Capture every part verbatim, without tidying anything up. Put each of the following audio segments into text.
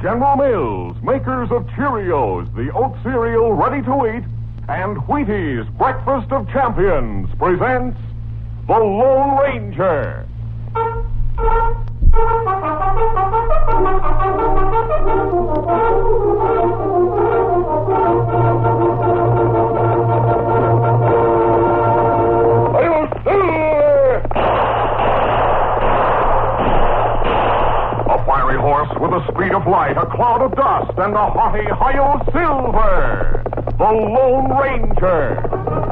General Mills, makers of Cheerios, the oat cereal ready to eat, and Wheaties, breakfast of champions, presents The Lone Ranger. A fiery horse with the speed of light, a cloud of dust, and a haughty Hi-Yo Silver, the Lone Ranger.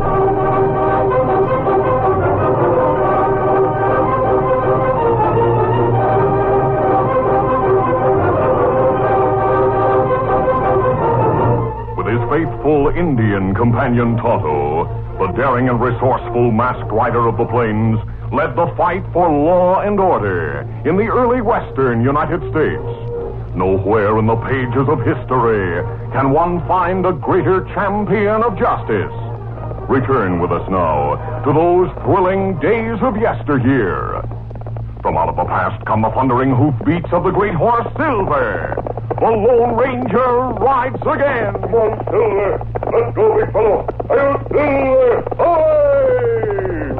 Faithful Indian companion Tonto, the daring and resourceful masked rider of the plains, led the fight for law and order in the early western United States. Nowhere in the pages of history can one find a greater champion of justice. Return with us now to those thrilling days of yesteryear. From out of the past come the thundering hoofbeats of the great horse Silver. The Lone Ranger rides again. Come on, Silver. Let's go, big fellow. Hi-yo, Silver. Hi!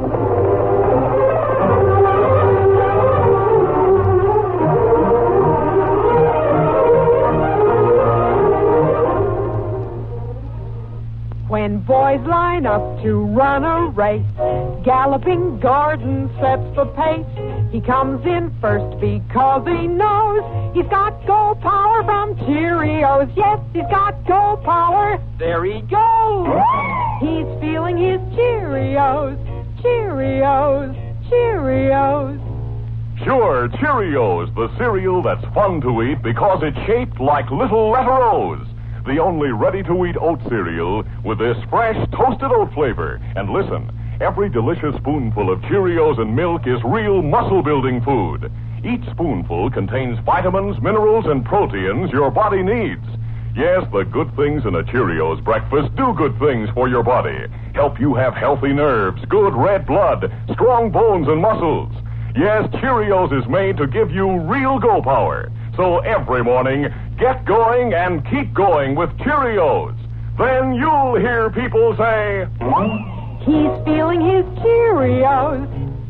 When boys line up to run a race, Galloping Gordon sets the pace. He comes in first because he knows he's got go power from Cheerios. Yes, he's got go power. There he goes. He's feeling his Cheerios, Cheerios, Cheerios. Sure, Cheerios, the cereal that's fun to eat because it's shaped like little letter O's. The only ready-to-eat oat cereal with this fresh toasted oat flavor. And listen, every delicious spoonful of Cheerios and milk is real muscle-building food. Each spoonful contains vitamins, minerals, and proteins your body needs. Yes, the good things in a Cheerios breakfast do good things for your body. Help you have healthy nerves, good red blood, strong bones and muscles. Yes, Cheerios is made to give you real go power. So every morning, get going and keep going with Cheerios. Then you'll hear people say, he's feeling his Cheerios.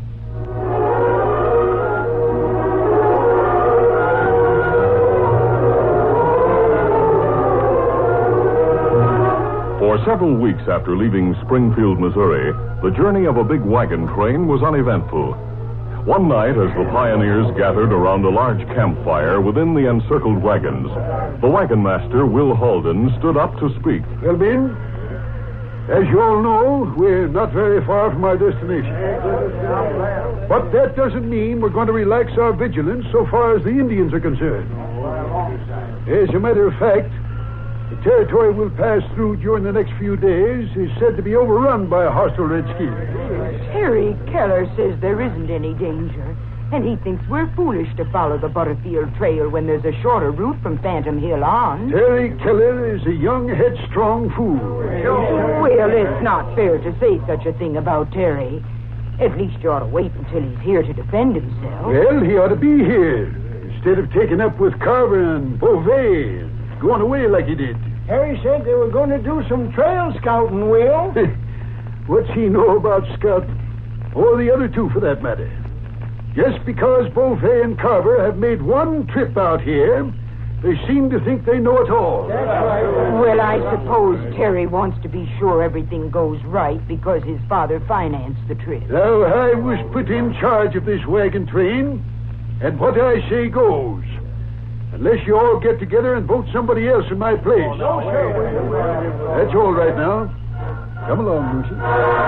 For several weeks after leaving Springfield, Missouri, the journey of a big wagon train was uneventful. One night, as the pioneers gathered around a large campfire within the encircled wagons, the wagon master, Will Halden, stood up to speak. Well, Ben, as you all know, we're not very far from our destination. But that doesn't mean we're going to relax our vigilance so far as the Indians are concerned. As a matter of fact, the territory we'll pass through during the next few days is said to be overrun by a hostile redskin. Terry Keller says there isn't any danger, and he thinks we're foolish to follow the Butterfield Trail when there's a shorter route from Phantom Hill on. Terry Keller is a young, headstrong fool. Well, it's not fair to say such a thing about Terry. At least you ought to wait until he's here to defend himself. Well, he ought to be here, instead of taking up with Carver and Beauvais and going away like he did. Harry said they were going to do some trail scouting, Will. What's he know about scouting? Or the other two, for that matter. Just because Beauvais and Carver have made one trip out here, they seem to think they know it all. That's right. Well, I suppose Terry wants to be sure everything goes right because his father financed the trip. Now, I was put in charge of this wagon train, and what I say goes. Unless you all get together and vote somebody else in my place. Oh, no, sir. That's all right now. Come along, Lucy.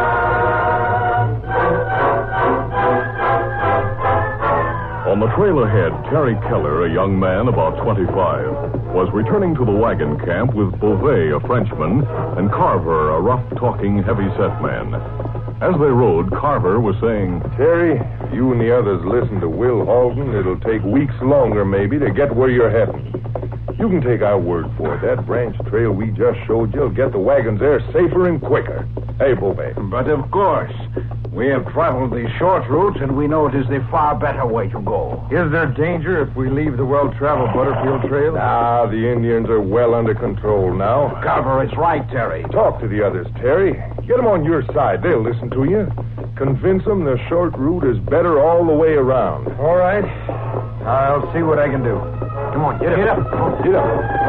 On the trail ahead, Terry Keller, a young man about twenty-five, was returning to the wagon camp with Beauvais, a Frenchman, and Carver, a rough-talking, heavy-set man. As they rode, Carver was saying, Terry, if you and the others listen to Will Halden, it'll take weeks longer, maybe, to get where you're heading. You can take our word for it. That branch trail we just showed you'll get the wagons there safer and quicker. Hey, Beauvais. But of course, we have traveled these short routes, and we know it is the far better way to go. Is there danger if we leave the well-traveled Butterfield Trail? Ah, the Indians are well under control now. Carver is right, Terry. Talk to the others, Terry. Get them on your side. They'll listen to you. Convince them the short route is better all the way around. All right. I'll see what I can do. Come on, get up. Get up. Get up.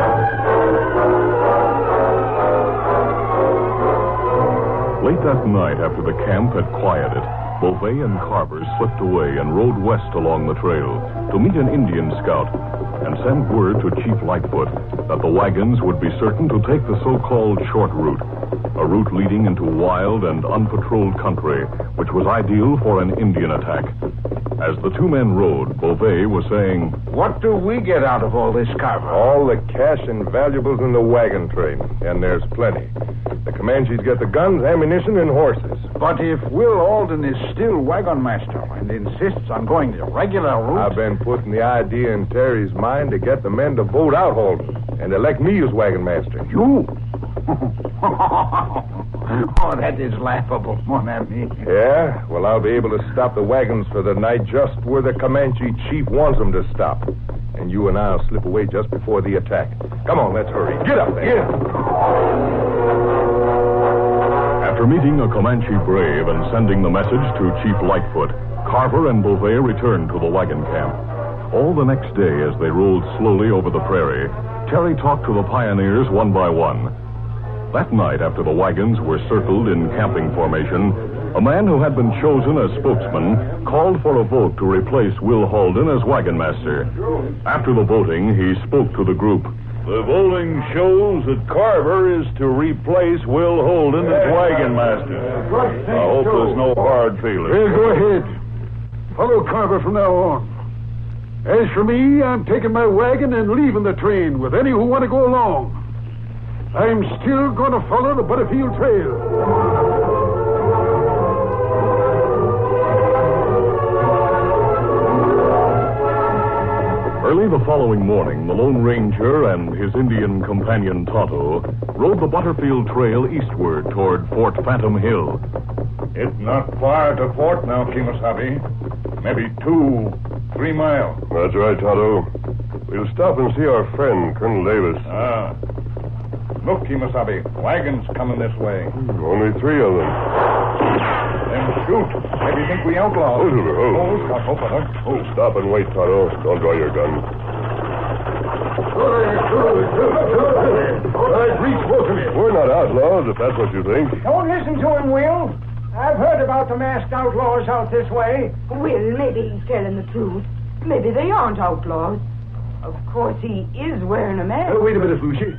Late that night, after the camp had quieted, Beauvais and Carver slipped away and rode west along the trail to meet an Indian scout and send word to Chief Lightfoot that the wagons would be certain to take the so-called short route, a route leading into wild and unpatrolled country, which was ideal for an Indian attack. As the two men rode, Beauvais was saying, What do we get out of all this, Carver? All the cash and valuables in the wagon train, and there's plenty. The Comanches get the guns, ammunition, and horses. But if Will Alden is still wagon master and insists on going the regular route... I've been putting the idea in Terry's mind to get the men to vote out Holden and elect me as wagon master. You? Oh, that is laughable, mon ami. Yeah? Well, I'll be able to stop the wagons for the night just where the Comanche chief wants them to stop. And you and I'll slip away just before the attack. Come on, let's hurry. Get up there. Get After meeting a Comanche brave and sending the message to Chief Lightfoot, Carver and Beauvais returned to the wagon camp. All the next day, as they rolled slowly over the prairie, Terry talked to the pioneers one by one. That night, after the wagons were circled in camping formation, a man who had been chosen as spokesman called for a vote to replace Will Holden as wagon master. After the voting, he spoke to the group. The voting shows that Carver is to replace Will Holden as wagon master. I hope there's no hard feelings. Well, go ahead. Follow Carver from now on. As for me, I'm taking my wagon and leaving the train with any who want to go along. I'm still going to follow the Butterfield Trail. Early the following morning, the Lone Ranger and his Indian companion Tonto rode the Butterfield Trail eastward toward Fort Phantom Hill. It's not far to Fort now, Kimasabi. Maybe two, three miles. That's right, Tonto. We'll stop and see our friend, Colonel Davis. Ah. Look, Kimasabi, wagons coming this way. Only three of them. Then shoot. Maybe you think we outlaws. Oh, oh. Oh, stop, oh, brother. Oh, stop and wait, Tonto. Don't draw your gun. I've reached both of you. We're not outlaws, if that's what you think. Don't listen to him, Will. I've heard about the masked outlaws out this way. Well, maybe he's telling the truth. Maybe they aren't outlaws. Of course, he is wearing a mask. Uh, wait a minute, Lucy.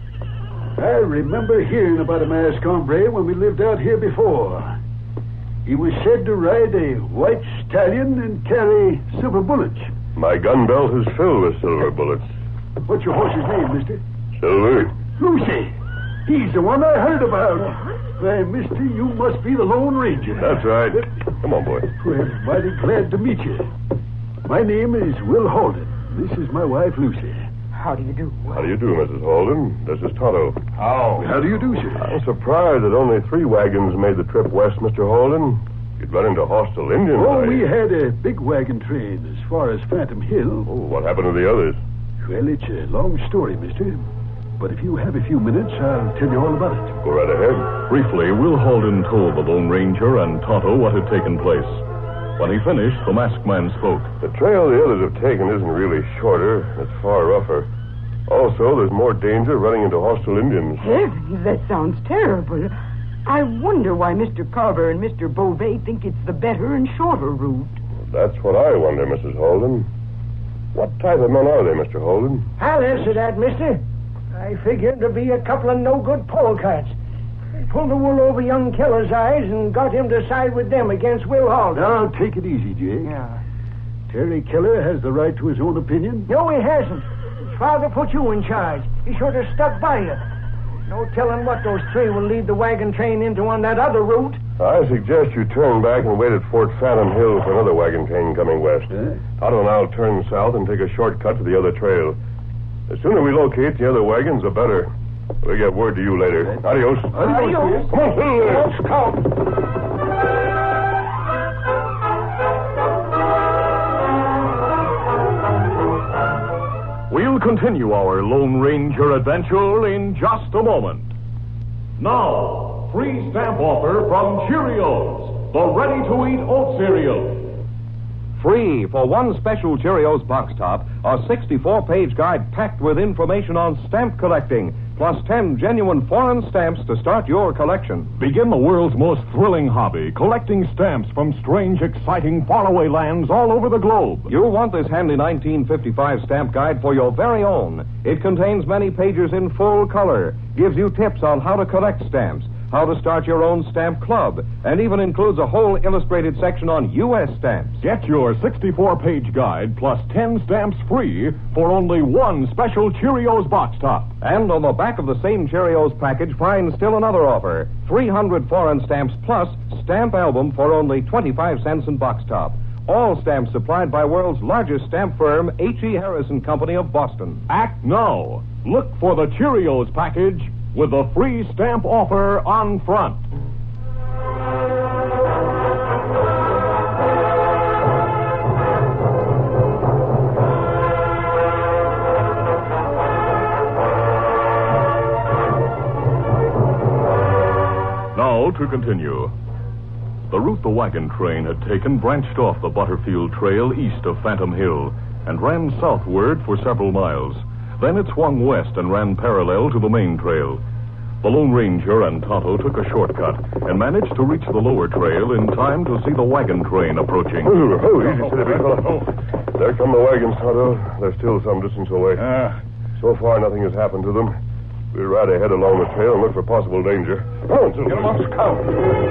I remember hearing about a masked hombre when we lived out here before. He was said to ride a white stallion and carry silver bullets. My gun belt is filled with silver bullets. What's your horse's name, mister? Silver? Lucy. He's the one I heard about. Why, mister, you must be the Lone Ranger. That's right. Come on, boy. Well, mighty glad to meet you. My name is Will Holden. This is my wife, Lucy. How do you do? How do you do, Missus Holden? This is Tonto. How? How do you do, sir? I'm surprised that only three wagons made the trip west, Mister Holden. You'd run into hostile Indians. Oh, I... we had a big wagon train as far as Phantom Hill. Oh, what happened to the others? Well, it's a long story, mister. But if you have a few minutes, I'll tell you all about it. Go right ahead. Briefly, Will Holden told the Lone Ranger and Tonto what had taken place. When he finished, the masked man spoke. The trail the others have taken isn't really shorter. It's far rougher. Also, there's more danger running into hostile Indians. Heavens, that sounds terrible. I wonder why Mister Carver and Mister Beauvais think it's the better and shorter route. That's what I wonder, Missus Holden. What type of men are they, Mister Holden? I'll answer that, mister. I figured to be a couple of no-good polecats. They pulled the wool over young Keller's eyes and got him to side with them against Will Holden. Now, take it easy, Jake. Yeah. Terry Keller has the right to his own opinion. No, he hasn't. His father put you in charge. He should have stuck by you. No telling what those three will lead the wagon train into on that other route. I suggest you turn back and wait at Fort Phantom Hill for another wagon train coming west. Huh? Otto and I'll turn south and take a shortcut to the other trail. The sooner we locate the other wagons, the better. We'll get word to you later. Adios. Adios. Come on, Silver. Let's count. We'll continue our Lone Ranger adventure in just a moment. Now, free stamp offer from Cheerios, the ready-to-eat oat cereal. Free for one special Cheerios box top, a sixty-four page guide packed with information on stamp collecting, plus ten genuine foreign stamps to start your collection. Begin the world's most thrilling hobby, collecting stamps from strange, exciting, faraway lands all over the globe. You'll want this handy nineteen fifty-five stamp guide for your very own. It contains many pages in full color, gives you tips on how to collect stamps, how to start your own stamp club, and even includes a whole illustrated section on U S stamps. Get your sixty-four page guide plus ten stamps free for only one special Cheerios box top. And on the back of the same Cheerios package, find still another offer. three hundred foreign stamps plus stamp album for only twenty-five cents in box top. All stamps supplied by world's largest stamp firm, H E. Harris and Company of Boston. Act now. Look for the Cheerios package with a free stamp offer on front. Now to continue. The route the wagon train had taken branched off the Butterfield Trail east of Phantom Hill and ran southward for several miles. Then it swung west and ran parallel to the main trail. The Lone Ranger and Tonto took a shortcut and managed to reach the lower trail in time to see the wagon train approaching. Oh, oh easy, steady, big fella. There come the wagons, Tonto. They're still some distance away. Ah. So far, nothing has happened to them. We'll ride ahead along the trail and look for possible danger. Come on, Silver. Get 'em off scout.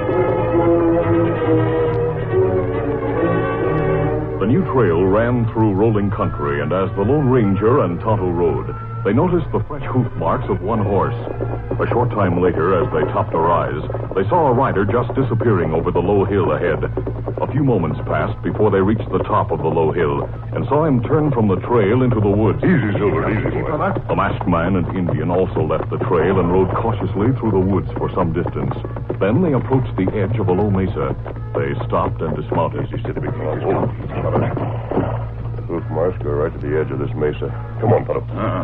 The new trail ran through rolling country, and as the Lone Ranger and Tonto rode, they noticed the fresh hoof marks of one horse. A short time later, as they topped a rise, they saw a rider just disappearing over the low hill ahead. A few moments passed before they reached the top of the low hill and saw him turn from the trail into the woods. Easy, Silver, easy, boy. The masked man and Indian also left the trail and rode cautiously through the woods for some distance. Then they approached the edge of a low mesa. They stopped and dismounted. Easy, steady, big fella. Oh, the hoof marks go right to the edge of this mesa. Come on, fella. Uh-huh.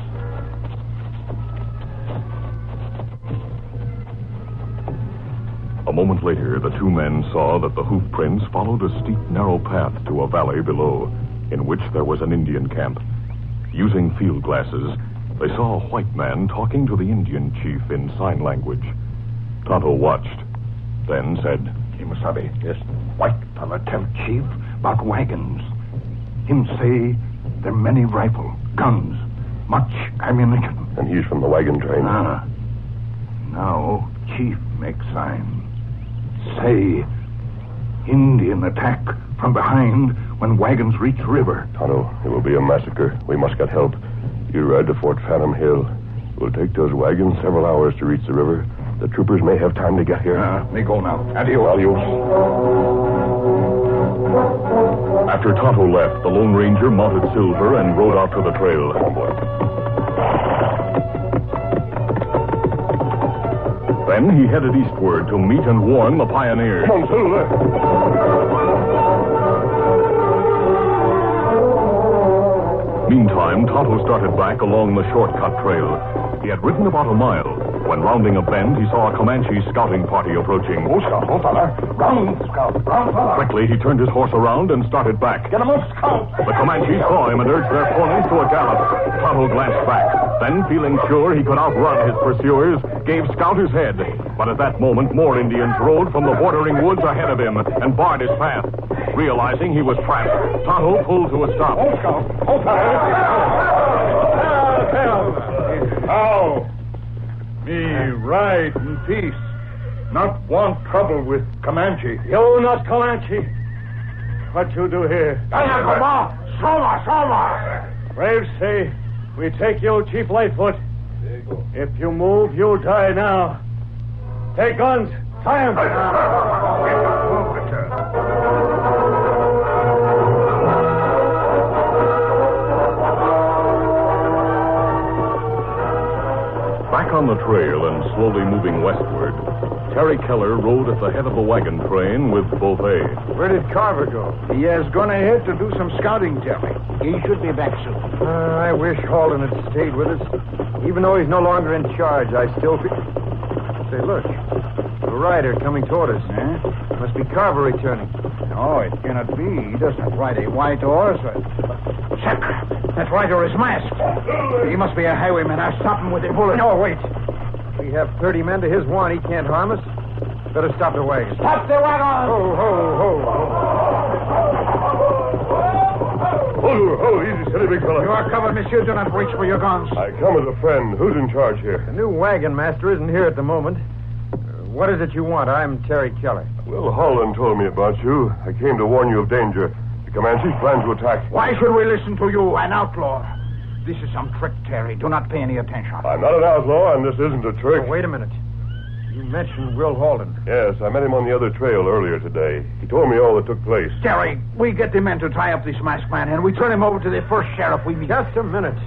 A moment later, the two men saw that the hoof prints followed a steep, narrow path to a valley below, in which there was an Indian camp. Using field glasses, they saw a white man talking to the Indian chief in sign language. Tonto watched, then said, Kimasabi. Yes? White fella tell chief about wagons. Him say there many rifle, guns, much ammunition. And he's from the wagon train. Ah. Now chief make sign. Say, Indian attack from behind when wagons reach river. Tonto, it will be a massacre. We must get help. You ride to Fort Phantom Hill. It will take those wagons several hours to reach the river. The troopers may have time to get here. Ah, they go now. Adios. Adios. After Tonto left, the Lone Ranger mounted Silver and rode out to the trail. Come on, boy. Then he headed eastward to meet and warn the pioneers. Come on, Silver. Meantime, Tonto started back along the shortcut trail. He had ridden about a mile when, rounding a bend, he saw a Comanche scouting party approaching. Oh, Scout, oh, fella. Run, Scout, run, fella. Quickly, he turned his horse around and started back. Get him up, Scout. The Comanches saw him and urged their ponies to a gallop. Tonto glanced back. Then, feeling sure he could outrun his pursuers, gave Scout his head. But at that moment, more Indians rode from the bordering woods ahead of him and barred his path. Realizing he was trapped, Tonto pulled to a stop. Oh, Scout. Oh, fella. How? Me ride in peace. Not want trouble with Comanche. You not Comanche. What you do here? Soma, Soma. Braves say we take you, Chief Lightfoot. If you move, you die now. Take guns. Tie him. on the trail and slowly moving westward, Terry Keller rode at the head of the wagon train with Beauvais. Where did Carver go? He has gone ahead to do some scouting, Terry. He should be back soon. Uh, I wish Halden had stayed with us. Even though he's no longer in charge, I still feel... Say, look. A rider coming toward us. Huh? Must be Carver returning. No, it cannot be. He doesn't ride a white horse. Sacre! That rider is masked. He must be a highwayman. I'll stop him with a bullet. No, wait. We have thirty men to his one. He can't harm us. Better stop the wagon. Stop the wagon! Ho, ho, ho. Hold, hold, easy, steady, big fella. You are covered, monsieur. Do not reach for your guns. I come as a friend. Who's in charge here? The new wagon master isn't here at the moment. Uh, what is it you want? I'm Terry Keller. Will Holland told me about you. I came to warn you of danger. The Comanches plan to attack. Why should we listen to you, an outlaw? This is some trick, Terry. Do not pay any attention. I'm not an outlaw, and this isn't a trick. Oh, wait a minute. You mentioned Will Halden. Yes, I met him on the other trail earlier today. He told me all that took place. Terry, we get the men to tie up this masked man, and we turn him over to the first sheriff we meet. Just a minute.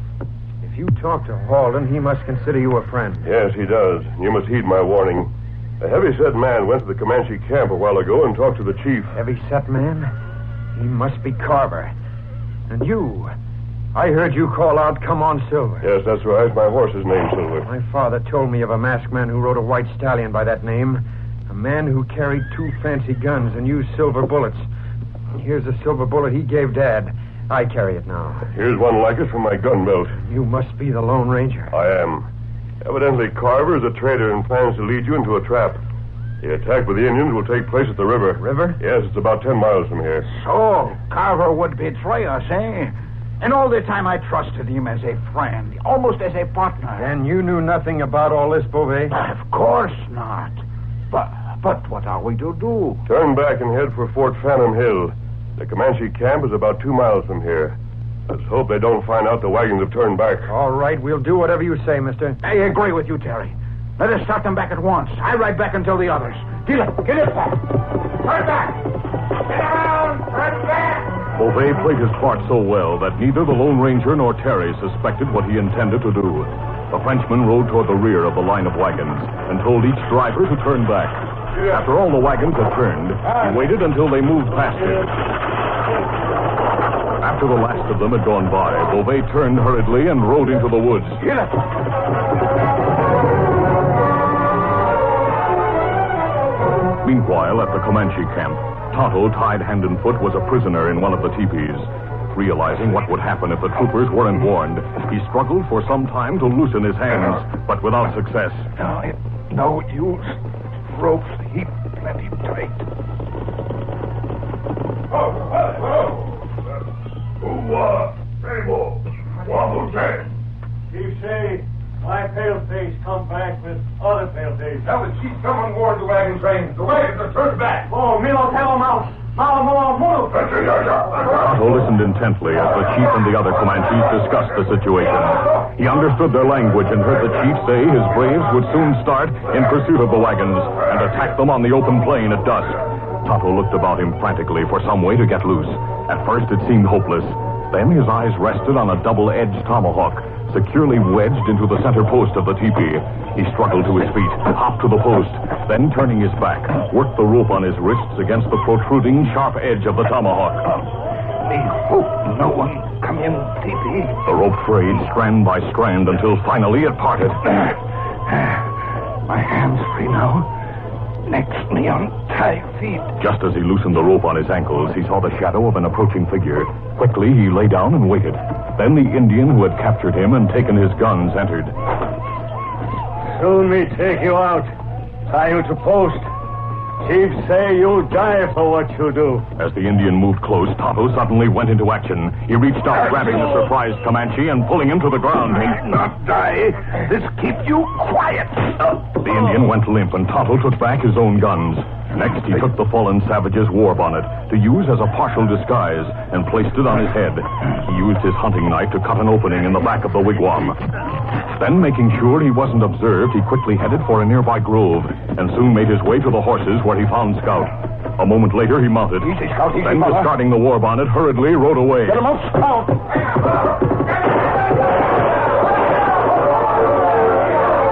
If you talk to Halden, he must consider you a friend. Yes, he does. You must heed my warning. A heavy-set man went to the Comanche camp a while ago and talked to the chief. Heavy-set man? He must be Carver. And you... I heard you call out, "Come on, Silver." Yes, that's right. My horse's name's Silver. My father told me of a masked man who rode a white stallion by that name. A man who carried two fancy guns and used silver bullets. Here's a silver bullet he gave Dad. I carry it now. Here's one like it from my gun belt. You must be the Lone Ranger. I am. Evidently, Carver is a traitor and plans to lead you into a trap. The attack with the Indians will take place at the river. River? Yes, it's about ten miles from here. So, Carver would betray us, eh? And all the time I trusted him as a friend, almost as a partner. And you knew nothing about all this, Beauvais? Of course not. But but what are we to do? Turn back and head for Fort Phantom Hill. The Comanche camp is about two miles from here. Let's hope they don't find out the wagons have turned back. All right, we'll do whatever you say, mister. I agree with you, Terry. Let us start them back at once. I ride back until the others. Get it, get it back. Turn back. Get around, turn back. Beauvais played his part so well that neither the Lone Ranger nor Terry suspected what he intended to do. The Frenchman rode toward the rear of the line of wagons and told each driver to turn back. After all the wagons had turned, he waited until they moved past him. After the last of them had gone by, Beauvais turned hurriedly and rode into the woods. Get it. Meanwhile, at the Comanche camp, Tonto, tied hand and foot, was a prisoner in one of the teepees. Realizing what would happen if the troopers weren't warned, he struggled for some time to loosen his hands, but without success. No, it, no use. Ropes heap plenty tight. Oh, oh, Who, uh, Rainbow? Wobble Jack. Chief say, my paleface come back with other paleface. Tell the chief someone board the wagon train. The wagons are turned back. Oh, me no tell him out. Mau, mau, mau. Tonto listened intently as the chief and the other Comanches discussed the situation. He understood their language and heard the chief say his braves would soon start in pursuit of the wagons and attack them on the open plain at dusk. Tonto looked about him frantically for some way to get loose. At first it seemed hopeless. Then his eyes rested on a double-edged tomahawk, securely wedged into the center post of the teepee. He struggled to his feet, hopped to the post, then turning his back, worked the rope on his wrists against the protruding, sharp edge of the tomahawk. We hope no one come in teepee. The rope frayed strand by strand until finally it parted. My hands free now. Next me untie feet. Just as he loosened the rope on his ankles, he saw the shadow of an approaching figure. Quickly, he lay down and waited. Then the Indian who had captured him and taken his guns entered. Soon me take you out. Tie you to post. Chief say you'll die for what you do. As the Indian moved close, Tonto suddenly went into action. He reached out, grabbing the surprised Comanche and pulling him to the ground. Not die. This keep you quiet. The Indian went limp, and Tonto took back his own guns. Next, he took the fallen savage's war bonnet to use as a partial disguise and placed it on his head. He used his hunting knife to cut an opening in the back of the wigwam. Then, making sure he wasn't observed, he quickly headed for a nearby grove and soon made his way to the horses where he found Scout. A moment later, he mounted. Easy, Scout, easy, then, fella. discarding the war bonnet, hurriedly rode away. Get him up, Scout.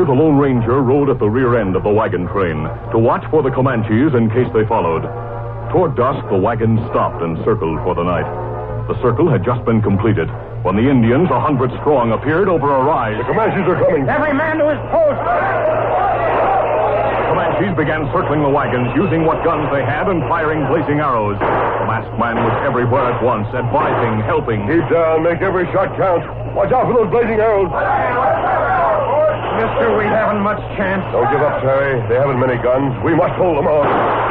the Lone Ranger rode at the rear end of the wagon train to watch for the Comanches in case they followed. Toward dusk, the wagon stopped and circled for the night. The circle had just been completed when the Indians, a hundred strong, appeared over a rise. The Comanches are coming. Every man to his post. The Comanches began circling the wagons, using what guns they had and firing blazing arrows. The masked man was everywhere at once, advising, helping. Keep down. Make every shot count. Watch out for those blazing arrows. Mister, we haven't much chance. Don't give up, Terry. They haven't many guns. We must hold them off.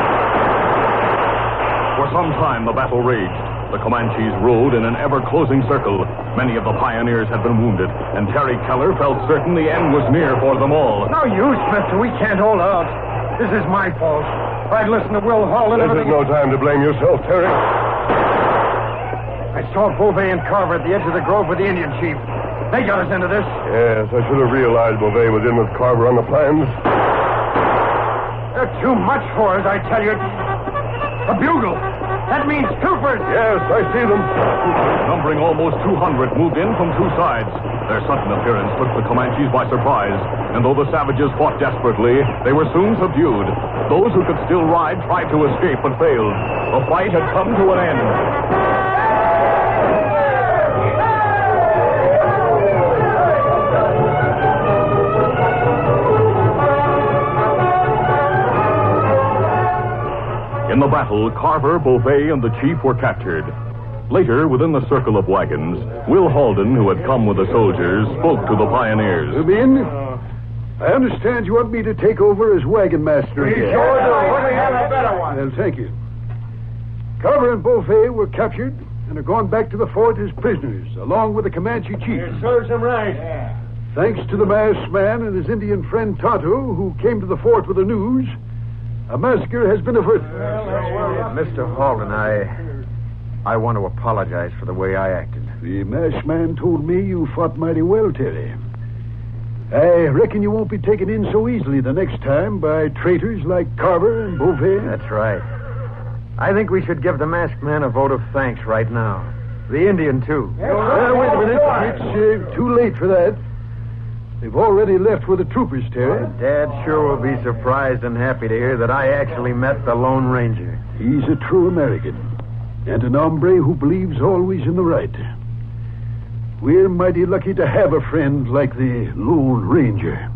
For some time, the battle raged. The Comanches rode in an ever-closing circle. Many of the pioneers had been wounded, and Terry Keller felt certain the end was near for them all. No use, mister. We can't hold out. This is my fault. If I'd listened to Will Hall and This everything... is no time to blame yourself, Terry. I saw Beauvais and Carver at the edge of the grove with the Indian chief. They got us into this. Yes, I should have realized Beauvais was in with Carver on the plans. They're too much for us, I tell you. A bugle. That means troopers. Yes, I see them. Numbering almost two hundred, moved in from two sides. Their sudden appearance took the Comanches by surprise, and though the savages fought desperately, they were soon subdued. Those who could still ride tried to escape, but failed. The fight had come to an end. In the battle, Carver, Beauvais, and the chief were captured. Later, within the circle of wagons, Will Halden, who had come with the soldiers, spoke to the pioneers. Come in. I understand you want me to take over as wagon master We again. sure do. We have a better one. Well, thank you. Carver and Beauvais were captured and are gone back to the fort as prisoners, along with the Comanche chief. It serves him right. Thanks to the masked man and his Indian friend Tonto, who came to the fort with the news, a massacre has been averted. Mister Halden, I... I want to apologize for the way I acted. The masked man told me you fought mighty well, Terry. I reckon you won't be taken in so easily the next time by traitors like Carver and Beauvais. That's right. I think we should give the masked man a vote of thanks right now. The Indian, too. Uh, wait a minute. It's uh, too late for that. They've already left with the troopers, Terry. Dad sure will be surprised and happy to hear that I actually met the Lone Ranger. He's a true American, and an hombre who believes always in the right. We're mighty lucky to have a friend like the Lone Ranger.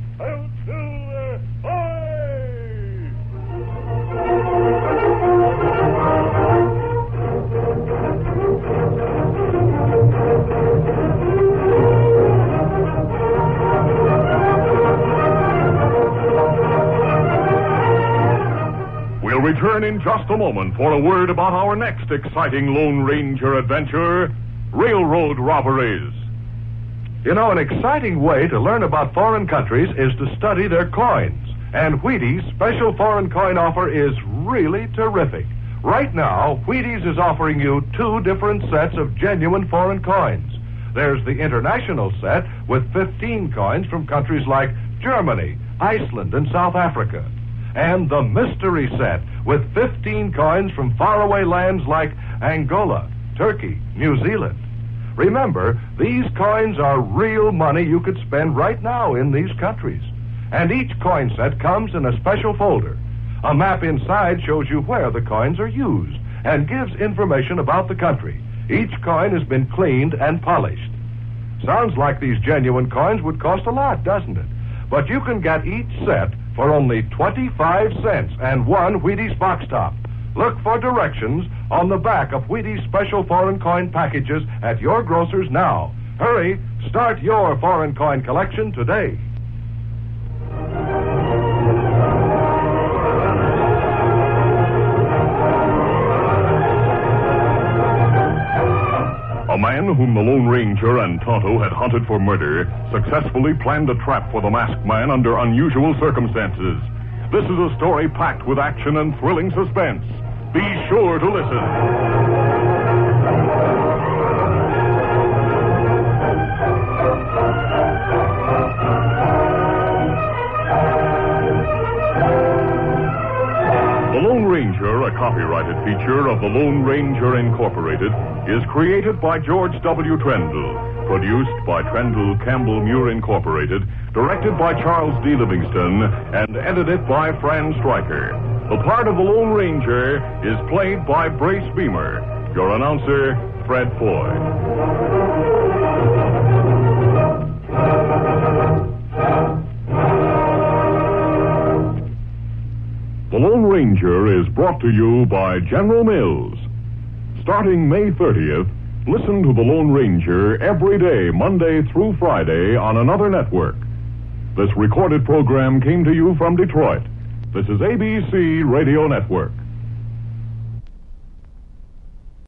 We'll return in just a moment for a word about our next exciting Lone Ranger adventure, railroad robberies. You know, an exciting way to learn about foreign countries is to study their coins. And Wheaties' special foreign coin offer is really terrific. Right now, Wheaties is offering you two different sets of genuine foreign coins. There's the international set with fifteen coins from countries like Germany, Iceland, and South Africa. And the mystery set with fifteen coins from faraway lands like Angola, Turkey, New Zealand. Remember, these coins are real money you could spend right now in these countries. And each coin set comes in a special folder. A map inside shows you where the coins are used and gives information about the country. Each coin has been cleaned and polished. Sounds like these genuine coins would cost a lot, doesn't it? But you can get each set for only twenty-five cents and one Wheaties box top. Look for directions on the back of Wheaties special foreign coin packages at your grocer's now. Hurry, start your foreign coin collection today. A man whom the Lone Ranger and Tonto had hunted for murder successfully planned a trap for the masked man under unusual circumstances. This is a story packed with action and thrilling suspense. Be sure to listen. The Lone Ranger, a copyrighted feature of the Lone Ranger Incorporated, is created by George W. Trendle. Produced by Trendle Campbell Muir Incorporated, directed by Charles D. Livingston, and edited by Fran Stryker. The part of the Lone Ranger is played by Brace Beamer. Your announcer, Fred Foy. The Lone Ranger is brought to you by General Mills. Starting May thirtieth, listen to The Lone Ranger every day, Monday through Friday, on another network. This recorded program came to you from Detroit. This is A B C Radio Network.